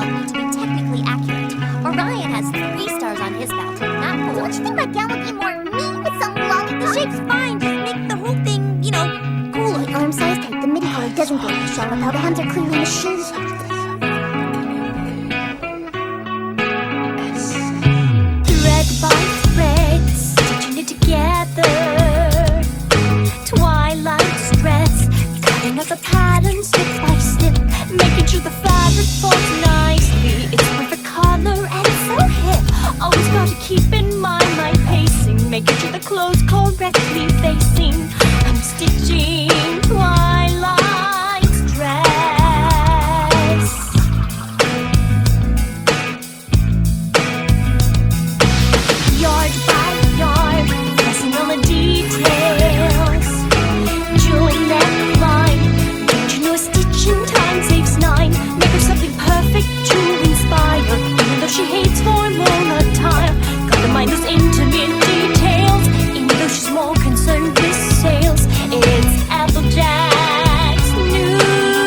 want me to be technically accurate. Orion has 3 stars on his belt, not 4. Don't you think my gown would be more me with some long... The shape's fine, just make the whole thing, cool. My arm size tight, the midi collar doesn't go too strong without the hands are clearly machined. Thread by thread, stitching it together. Twilight stress, cutting out the pattern snip by snip, making sure the fabric folds nicely. It's perfect color and so hip. Always gotta keep in mind my pacing, making sure the clothes correctly facing. I'm stitching Twilight's dress. Yard by yard, pressing all the details. Jewel neckline, don't you know a stitch in time saves 9? Make her something perfect to inspire, even though she hates formal attire. Gotta mind those intimate details, even though she's more concerned with sales. It's Applejack's new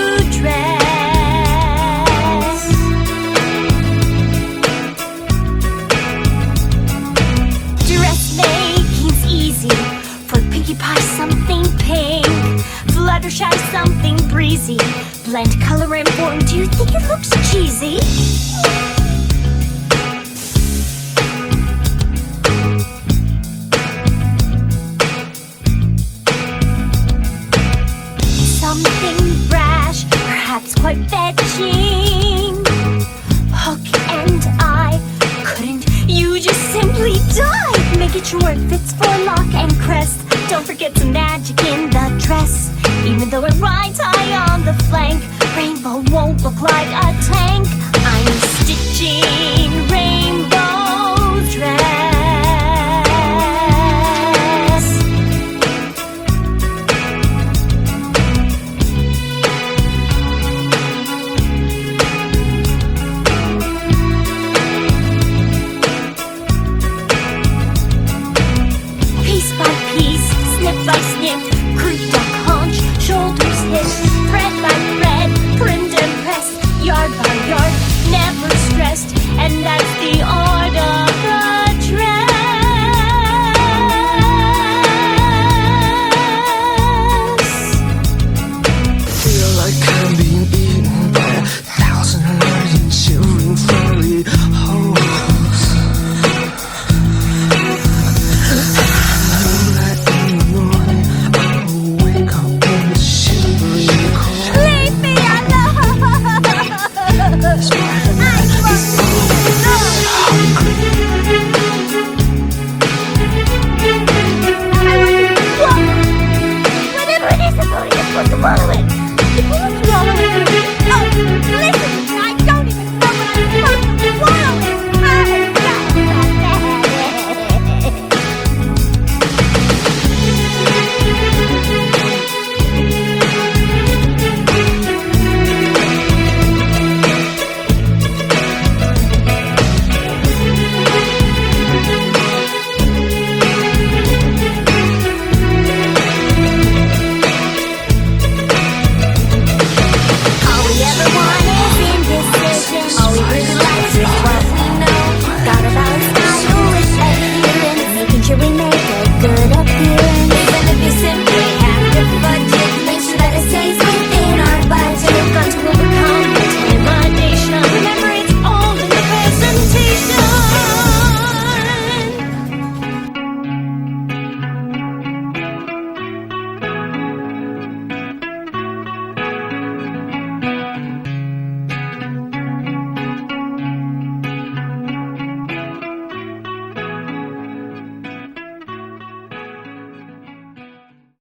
dress. Dressmaking's easy. For Pinkie Pie something pink, Fluttershy something breezy. Blend color and form, do you think it looks cheesy? Something brash, perhaps quite fetching. Hook and eye, couldn't you just simply die? Making sure it fits for lock and crest. Don't forget some magic in the dress. Even though it rides high on the flank, rainbow won't look like